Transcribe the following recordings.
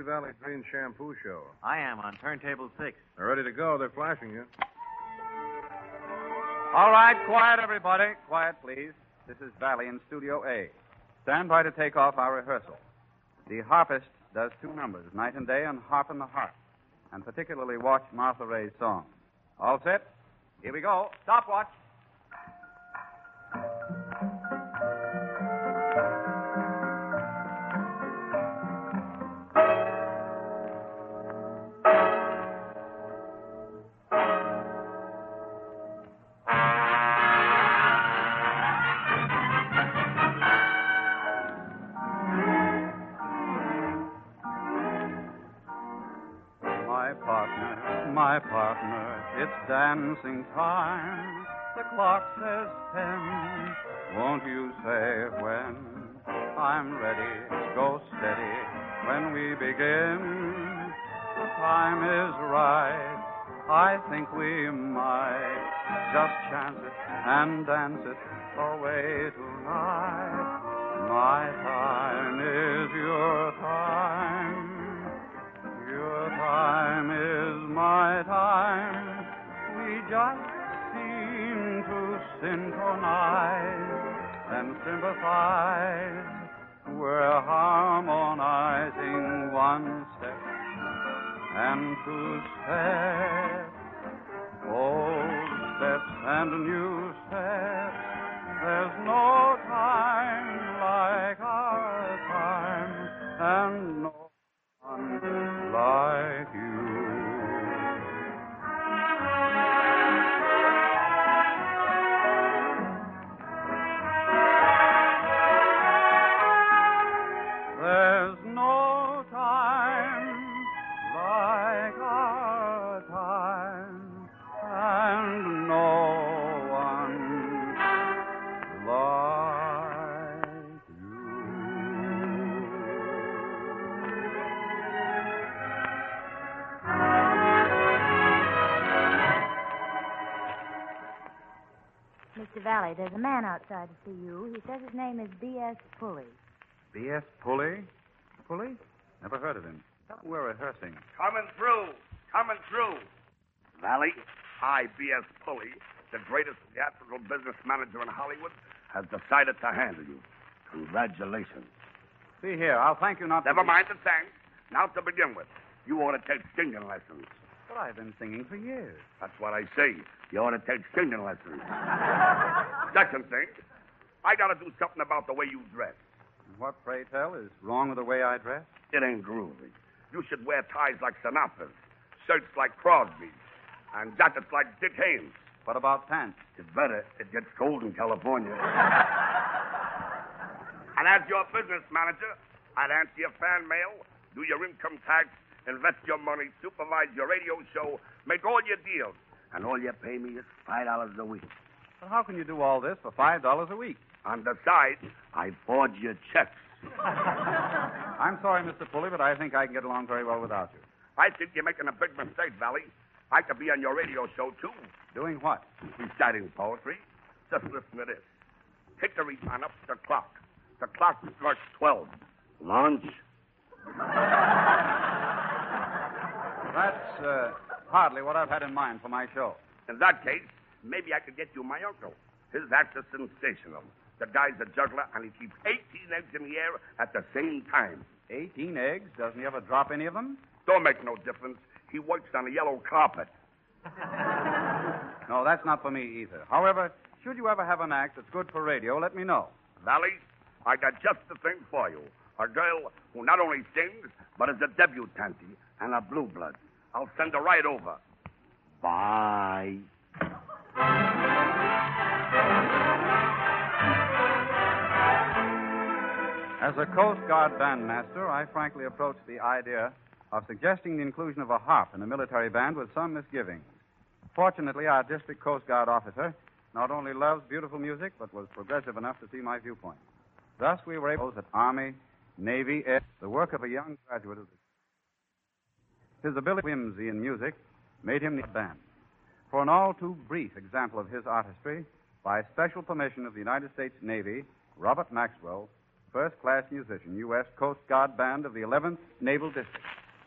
Valley Green Shampoo Show. I am on turntable 6. They're ready to go. They're flashing you. All right, quiet, everybody. Quiet, please. This is Valley in Studio A. Stand by to take off our rehearsal. The harpist does 2 numbers, Night and Day and Harp in the Harp, and particularly watch Martha Ray's song. All set? Here we go. Stopwatch. My partner, it's dancing time. The clock says 10. Won't you say when? I'm ready. Go steady when we begin. The time is right. I think we might just chance it and dance it away tonight. My time is your time. Your time is my time. We just seem to synchronize and sympathize. We're harmonizing 1 step and 2 steps, old steps and new steps. There's no time like our time, and no one like you. There's no time like our time, and no one like you. Mr. Valley, there's a man outside to see you. He says his name is B.S. Pulley. B.S. Pulley? Pulley? Never heard of him. We're rehearsing. Coming through. Valley, I, B.S. Pulley, the greatest theatrical business manager in Hollywood, has decided to handle you. Congratulations. See here, I'll thank you not Never mind the thanks. Now, to begin with, you ought to take singing lessons. But I've been singing for years. That's what I say. You ought to take singing lessons. Second thing, I got to do something about the way you dress. What, pray tell, is wrong with the way I dress? It ain't groovy. You should wear ties like Sinatra's, shirts like Crosby's, and jackets like Dick Haynes. What about pants? It's better. It gets cold in California. And as your business manager, I'd answer your fan mail, do your income tax, invest your money, supervise your radio show, make all your deals. And all you pay me is $5 a week. But how can you do all this for $5 a week? On the side, I forge your checks. I'm sorry, Mr. Pulley, but I think I can get along very well without you. I think you're making a big mistake, Valley. I could be on your radio show, too. Doing what? Reciting poetry. Just listen to this. Hickory on up the clock. The clock strikes 12. Lunch? That's hardly what I've had in mind for my show. In that case, maybe I could get you my uncle. His act is sensational. The guy's a juggler, and he keeps 18 eggs in the air at the same time. 18 eggs? Doesn't he ever drop any of them? Don't make no difference. He works on a yellow carpet. No, that's not for me either. However, should you ever have an act that's good for radio, let me know. Valley, I got just the thing for you. A girl who not only sings, but is a debutante and a blue blood. I'll send her right over. Bye. As a Coast Guard bandmaster, I frankly approached the idea of suggesting the inclusion of a harp in a military band with some misgivings. Fortunately, our district Coast Guard officer not only loves beautiful music, but was progressive enough to see my viewpoint. Thus, we were able that Army, Navy, Air, the work of a young graduate of the... His ability whimsy in music made him the band. For an all too brief example of his artistry, by special permission of the United States Navy, Robert Maxwell first-class musician, U.S. Coast Guard Band of the 11th Naval District.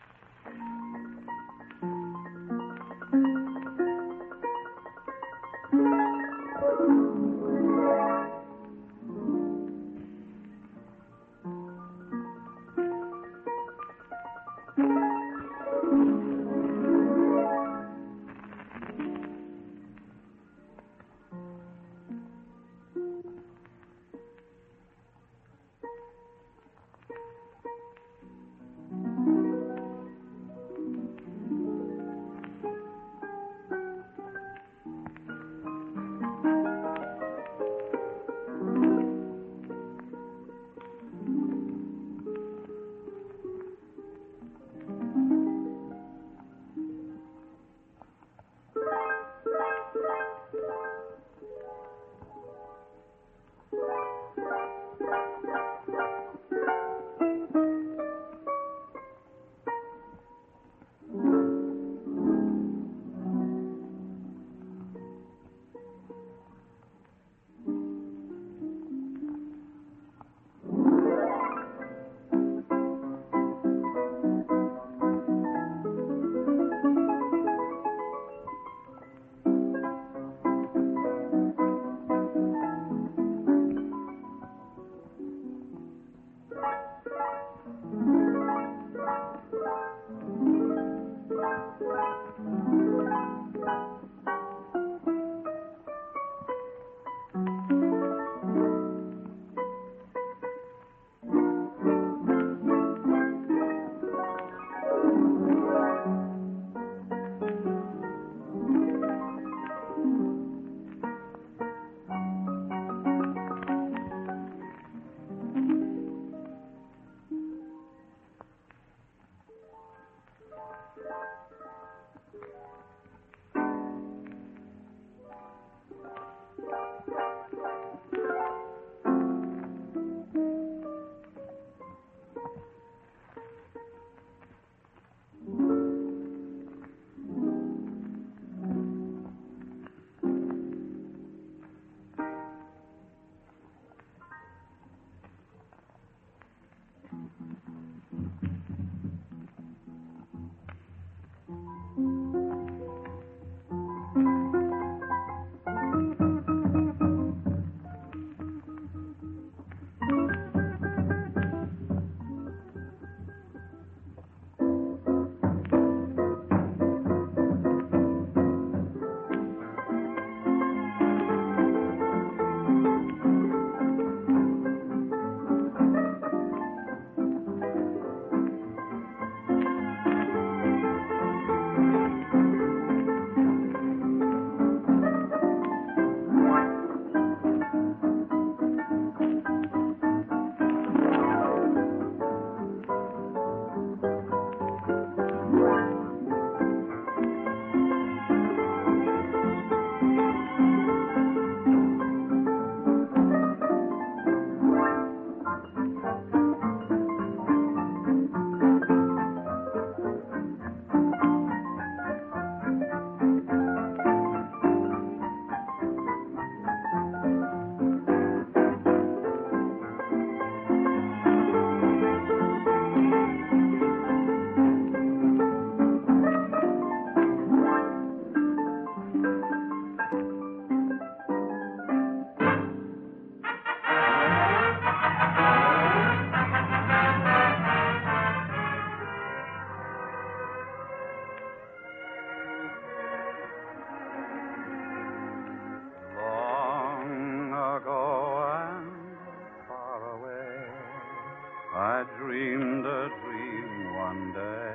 I dreamed a dream one day,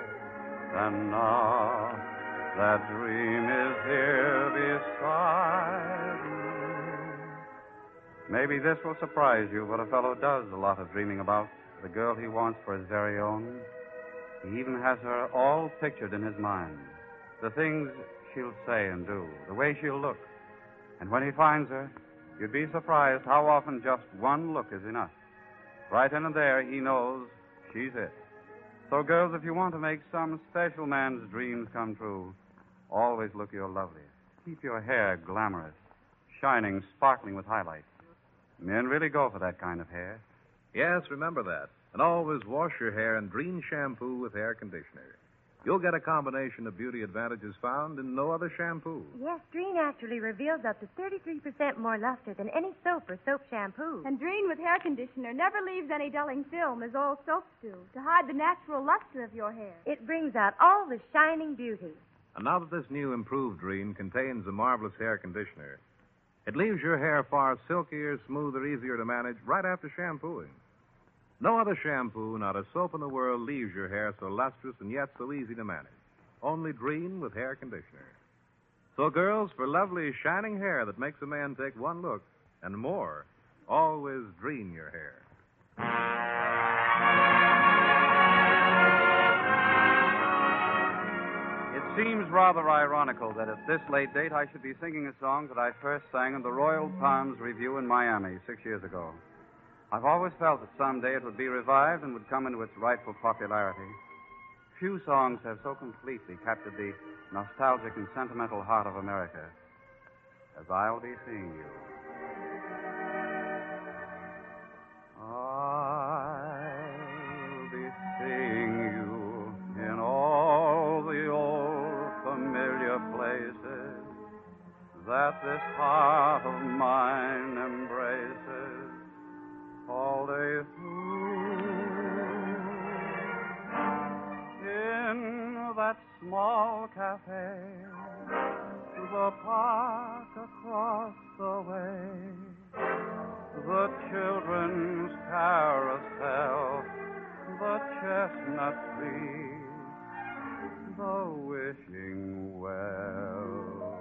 and now that dream is here beside me. Maybe this will surprise you, but a fellow does a lot of dreaming about the girl he wants for his very own. He even has her all pictured in his mind. The things she'll say and do, the way she'll look. And when he finds her, you'd be surprised how often just one look is enough. Right then and there, he knows she's it. So, girls, if you want to make some special man's dreams come true, always look your loveliest. Keep your hair glamorous, shining, sparkling with highlights. Men really go for that kind of hair. Yes, remember that. And always wash your hair in Dreen shampoo with hair conditioner. You'll get a combination of beauty advantages found in no other shampoo. Yes, Dreen actually reveals up to 33% more luster than any soap or soap shampoo. And Dreen with hair conditioner never leaves any dulling film as all soaps do to hide the natural luster of your hair. It brings out all the shining beauty. And now that this new improved Dreen contains a marvelous hair conditioner, it leaves your hair far silkier, smoother, easier to manage right after shampooing. No other shampoo, not a soap in the world, leaves your hair so lustrous and yet so easy to manage. Only Dreen with hair conditioner. So, girls, for lovely, shining hair that makes a man take one look and more, always Dreen your hair. It seems rather ironical that at this late date I should be singing a song that I first sang in the Royal Palms Review in Miami 6 years ago. I've always felt that someday it would be revived and would come into its rightful popularity. Few songs have so completely captured the nostalgic and sentimental heart of America as I'll Be Seeing You. I'll be seeing you in all the old familiar places that this heart of mine embraces all day through. In that small cafe, the park across the way, the children's carousel, the chestnut trees, the wishing well.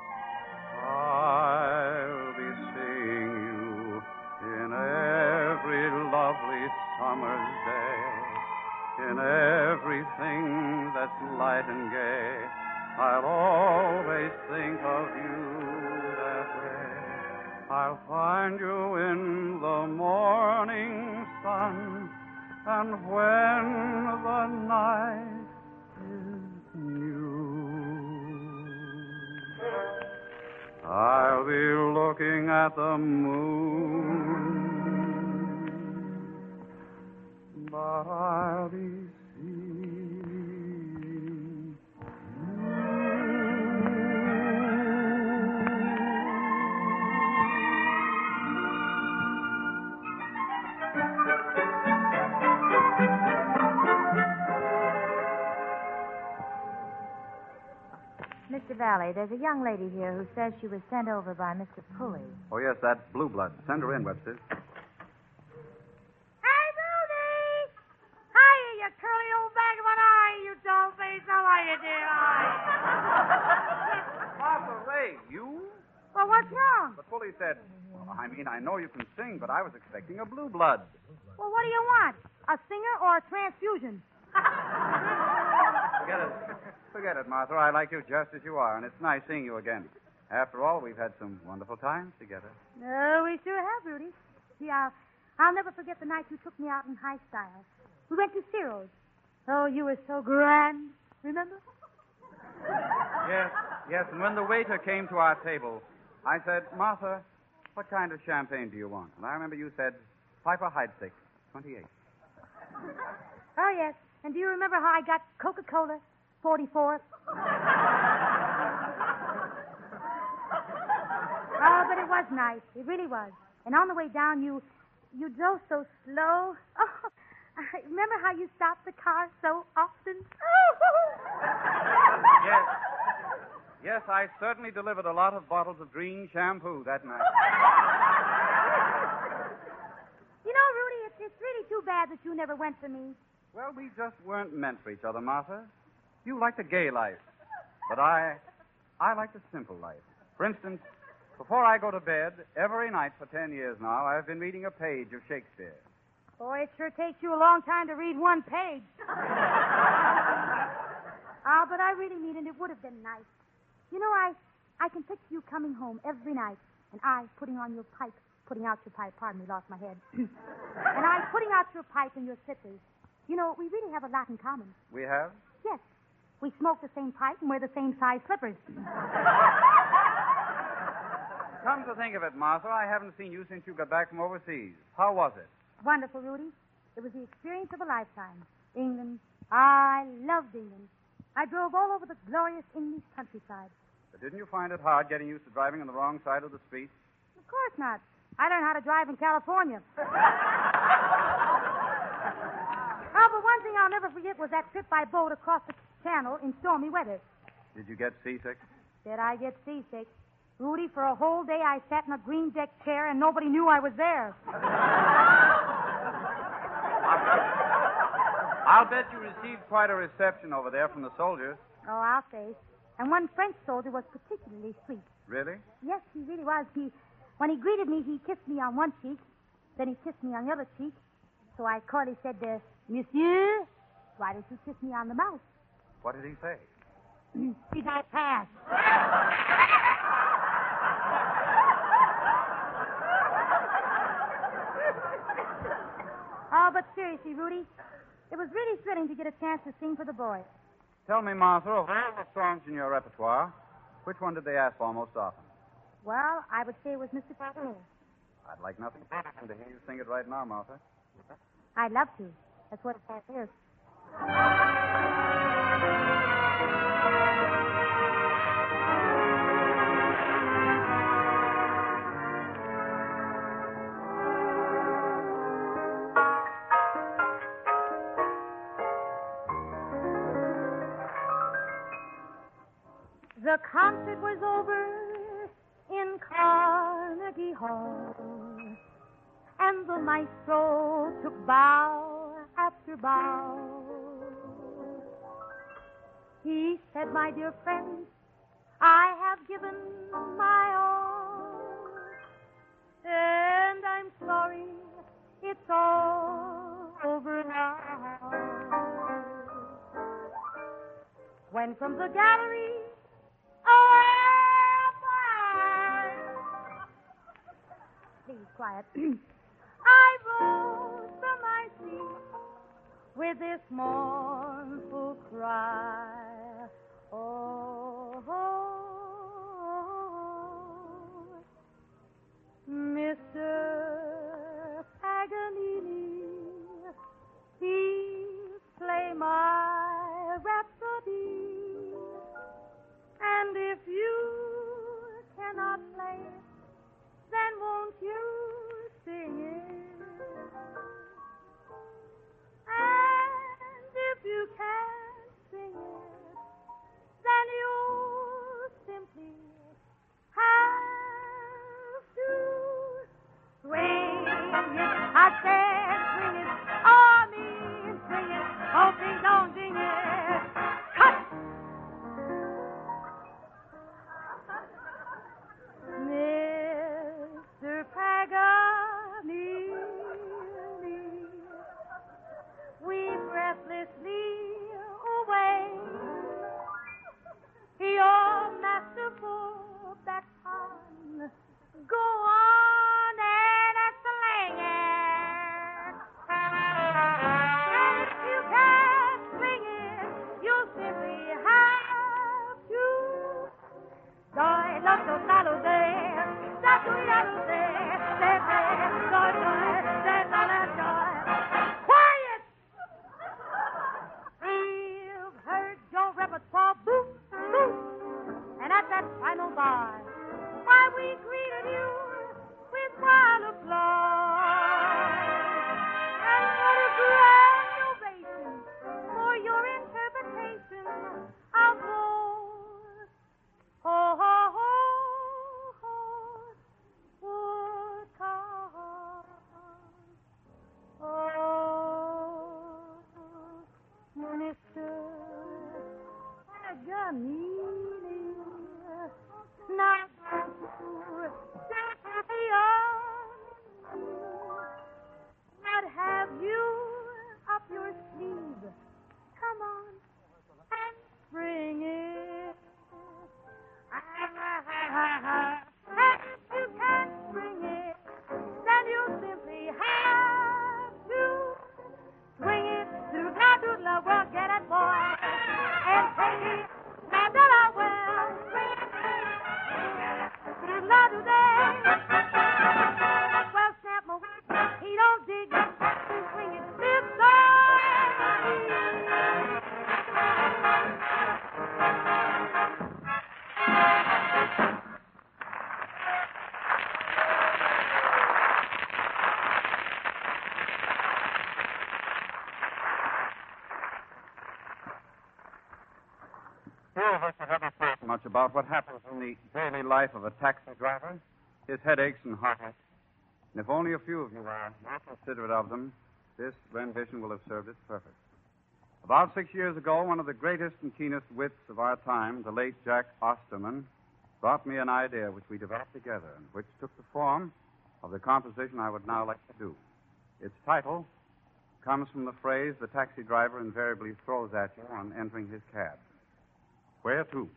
I'll be seeing you in every lovely summer's day, in everything that's light and gay. I'll always think of you that way. I'll find you in the morning sun, and when the night is new, I'll be looking at the moon, but I'll be seeing you. Mr. Valley, there's a young lady here who says she was sent over by Mr. Pulley. Oh, yes, that's Blue Blood. Send her in, Webster. Hey, Rudy! Hiya, you curly old bag of an eye, you doll face. How are you, dear? Martha Ray, you? Well, what's wrong? But Pulley said, I know you can sing, but I was expecting a Blue Blood. Well, what do you want? A singer or a transfusion? Forget it, Martha. I like you just as you are, and it's nice seeing you again. After all, we've had some wonderful times together. Oh, we sure have, Rudy. See, I'll never forget the night you took me out in high style. We went to Ciro's. Oh, you were so grand. Remember? Yes, and when the waiter came to our table, I said, Martha, what kind of champagne do you want? And I remember you said, Piper Heidsieck, 28. Oh, yes. And do you remember how I got Coca-Cola, 44th? Oh, but it was nice. It really was. And on the way down, you drove so slow. Oh, I remember how you stopped the car so often? Yes, I certainly delivered a lot of bottles of Dreen shampoo that night. You know, Rudy, it's really too bad that you never went for me. Well, we just weren't meant for each other, Martha. You like the gay life, but I like the simple life. For instance, before I go to bed, every night for 10 years now, I've been reading a page of Shakespeare. Boy, it sure takes you a long time to read one page. But I really mean it. It would have been nice. You know, I can picture you coming home every night, and I putting out your pipe, pardon me, lost my head. And I putting out your pipe and your slippers. You know, we really have a lot in common. We have? Yes. We smoke the same pipe and wear the same size slippers. Come to think of it, Martha, I haven't seen you since you got back from overseas. How was it? Wonderful, Rudy. It was the experience of a lifetime. England. I loved England. I drove all over the glorious English countryside. But didn't you find it hard getting used to driving on the wrong side of the street? Of course not. I learned how to drive in California. Oh, but one thing I'll never forget was that trip by boat across the channel in stormy weather. Did you get seasick? Did I get seasick? Rudy, for a whole day I sat in a green deck chair and nobody knew I was there. I'll bet you received quite a reception over there from the soldiers. Oh, I'll say. And one French soldier was particularly sweet. Really? Yes, he really was. When he greeted me, he kissed me on one cheek. Then he kissed me on the other cheek. So I coyly said, Monsieur, why don't you kiss me on the mouth? What did he say? Did I pass? Oh, but seriously, Rudy, it was really thrilling to get a chance to sing for the boys. Tell me, Martha, of all the songs in your repertoire, which one did they ask for most often? Well, I would say it was Mr. Paganini. I'd like nothing better than to hear you sing it right now, Martha. I'd love to. That's what it is. The concert was over in Carnegie Hall, and the maestro took bow after bow. He said, my dear friends, I have given my all, and I'm sorry it's all over now. When from the gallery, please, quiet. I rose from my seat with this mournful cry. Oh, Mr. Paganini, please play my rhapsody. And if you cannot play it, then won't you sing it? And if you can't sing it, then of us have ever thought much about what happens in the daily life of a taxi driver, his headaches and heartaches. And if only a few of you are more considerate of them, this rendition will have served its purpose. About 6 years ago, one of the greatest and keenest wits of our time, the late Jack Osterman, brought me an idea which we developed together and which took the form of the composition I would now like to do. Its title comes from the phrase the taxi driver invariably throws at you on entering his cab. Where to?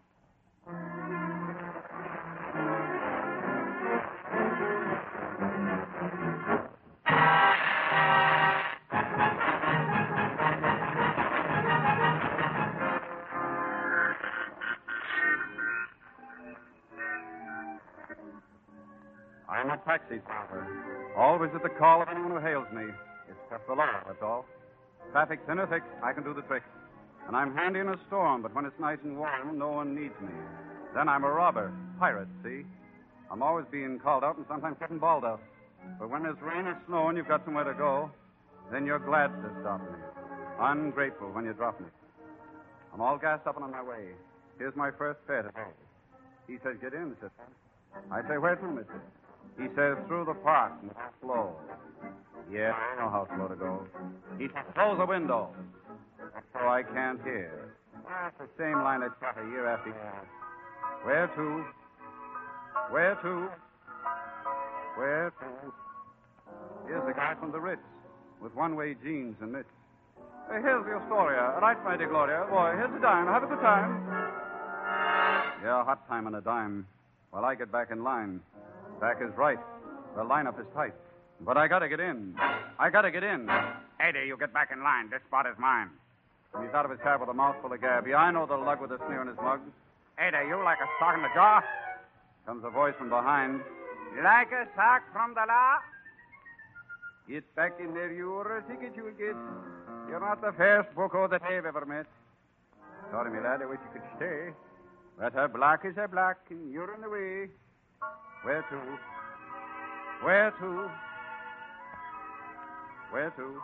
I'm a taxi driver, always at the call of anyone who hails me. It's just the law, that's all. Traffic's thin or thick, I can do the trick. And I'm handy in a storm, but when it's nice and warm, no one needs me. Then I'm a robber, pirate, see? I'm always being called out and sometimes getting bawled out. But when there's rain or snow and you've got somewhere to go, then you're glad to stop me. Ungrateful when you drop me. I'm all gassed up and on my way. Here's my first fare today. He says, get in, sister. I say, where to, mister? He says, through the park and slow. Yeah, I know how slow to go. He says, close the window. So I can't hear. It's the same line I shot a year after year. Where to? Where to? Where to? Here's the guy from the Ritz with one-way jeans and mitts. Hey, here's the Astoria. Right, my dear Gloria. Boy, here's a dime. Have a good time. Yeah, hot time and a dime. While I get back in line. Back is right. The lineup is tight. But I gotta get in. I gotta get in. Hey there, you get back in line. This spot is mine. He's out of his cab with a mouthful of gab. Yeah, I know the lug with a sneer in his mug. Hey there, you like a sock in the jaw? Comes a voice from behind. Like a sock from the law? Get back in there, you're a ticket you'll get. You're not the first bucko that I've ever met. Sorry, me lad, I wish you could stay. But a block is a block, and you're in the way. Where to? Where to? Where to?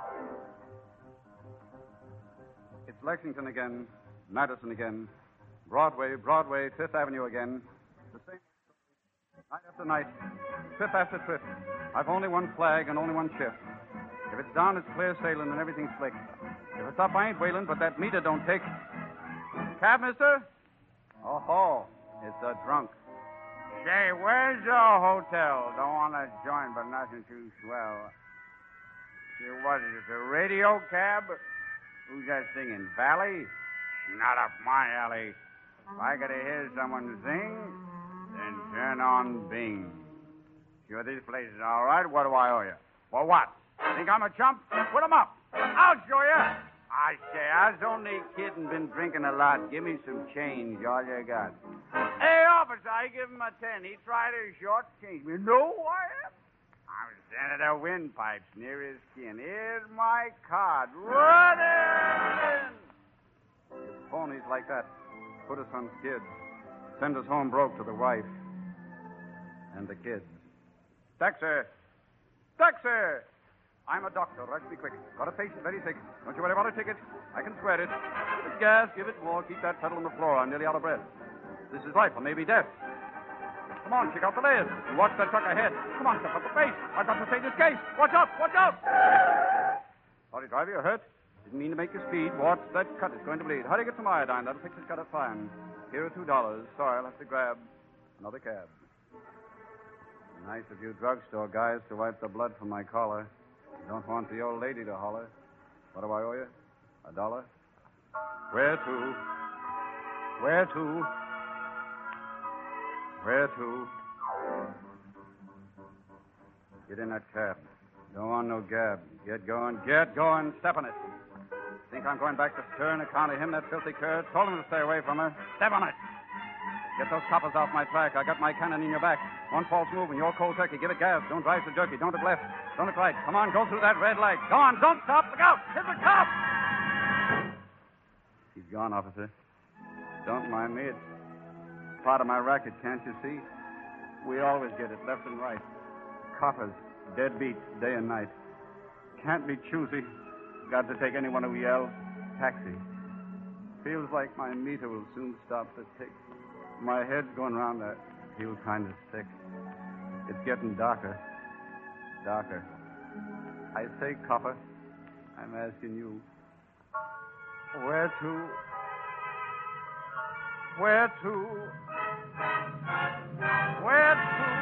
It's Lexington again, Madison again, Broadway, Fifth Avenue again. The same night after night, trip after trip. I've only one flag and only one shift. If it's down, it's clear sailing and everything's slick. If it's up, I ain't wailing, but that meter don't take. Cab, mister? Oh, it's a drunk. Say, where's the hotel? Don't want to join, but nothing too swell. Say, what is it, a radio cab? Who's that singing? Valley? Not up my alley. If I gotta hear someone sing, then turn on Bing. Sure, this place is all right. What do I owe you? For what? Think I'm a chump? Put 'em up. I'll show you. I say, I was only kidding, been drinking a lot. Give me some change, all you got. Hey, officer, I give him a 10. He tried to short-change me. Know who I am? I'm Senator Windpipes, near his skin. Here's my card. Run in! If phonies like that put us on skids, send us home broke to the wife and the kids. Taxi! Taxi! I'm a doctor. Rush me quick. Got a patient very sick. Don't you worry about a ticket. I can swear it. Give it gas. Give it more. Keep that pedal on the floor. I'm nearly out of breath. This is life or maybe death. Come on, check out the layers. And watch that truck ahead. Come on, step up the pace. I've got to save this case. Watch out! Watch out! Sorry, driver, you're hurt. Didn't mean to make you speed. Watch that cut. It's going to bleed. Hurry, get some iodine. That'll fix this cut up fine. Here are $2. Sorry, I'll have to grab another cab. Nice of you drugstore guys to wipe the blood from my collar. Don't want the old lady to holler. What do I owe you? $1? Where to? Where to? Where to? Get in that cab. Don't want no gab. Get going. Get going. Step on it. Think I'm going back to stir on account of him, that filthy cur? Told him to stay away from her. Step on it. Get those coppers off my track. I got my cannon in your back. One false move and you're cold turkey. Give it gas. Don't drive so jerky. Don't look left. Don't look right. Come on, go through that red light. Go on, don't stop. Look out. Here's a cop. He's gone, officer. Don't mind me. It's part of my racket, can't you see? We always get it, left and right. Coppers, deadbeats, day and night. Can't be choosy. Got to take anyone who yells. Taxi. Feels like my meter will soon stop to tick. My head's going round. I feel kind of sick. It's getting darker. Darker. I say, copper, I'm asking you, where to? Where to? Where to?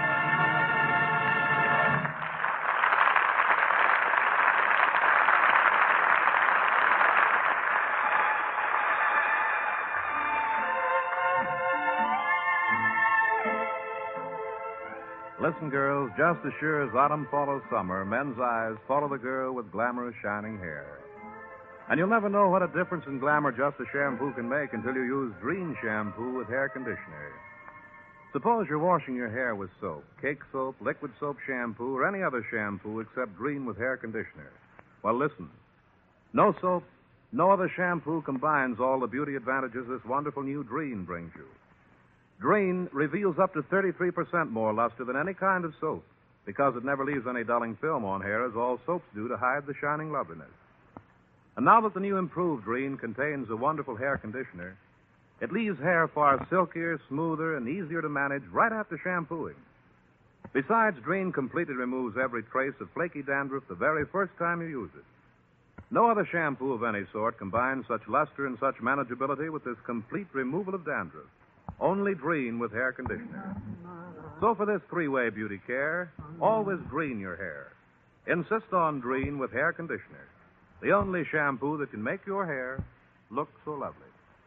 Listen, girls, just as sure as autumn follows summer, men's eyes follow the girl with glamorous, shining hair. And you'll never know what a difference in glamour just a shampoo can make until you use Dreen shampoo with hair conditioner. Suppose you're washing your hair with soap, cake soap, liquid soap shampoo, or any other shampoo except Dreen with hair conditioner. Well, listen. No soap, no other shampoo combines all the beauty advantages this wonderful new Dreen brings you. Dreen reveals up to 33% more luster than any kind of soap because it never leaves any dulling film on hair as all soaps do to hide the shining loveliness. And now that the new improved Dreen contains a wonderful hair conditioner, it leaves hair far silkier, smoother, and easier to manage right after shampooing. Besides, Dreen completely removes every trace of flaky dandruff the very first time you use it. No other shampoo of any sort combines such luster and such manageability with this complete removal of dandruff. Only Dreen with hair conditioner. So for this three-way beauty care, always Dreen your hair. Insist on Dreen with hair conditioner. The only shampoo that can make your hair look so lovely.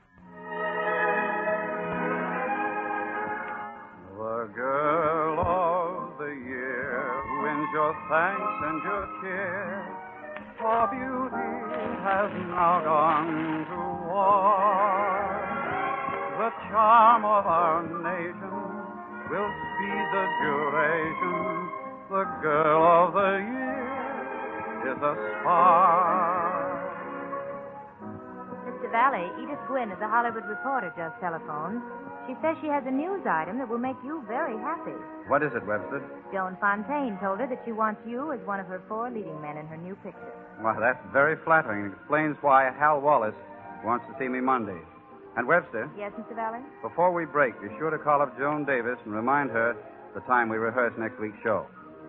The girl of the year who wins your thanks and your cheer. For beauty has now gone to war. The charm of our nation will speed the duration. The girl of the year is a star. Mr. Valley, Edith Gwynn of the Hollywood Reporter just telephoned. She says she has a news item that will make you very happy. What is it, Webster? Joan Fontaine told her that she wants you as one of her 4 leading men in her new picture. Well, that's very flattering and explains why Hal Wallace wants to see me Monday. And Webster? Yes, Mr. Valley? Before we break, be sure to call up Joan Davis and remind her the time we rehearse next week's show.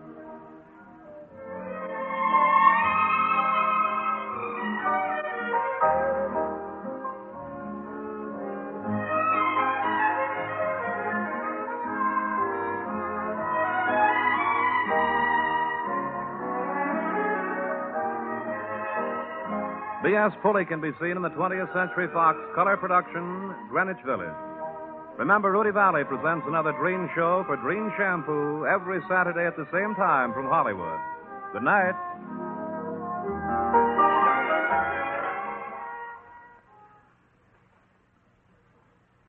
B.S. Pulley can be seen in the 20th Century Fox color production, Greenwich Village. Remember, Rudy Valley presents another Dreen show for Dreen Shampoo every Saturday at the same time from Hollywood. Good night.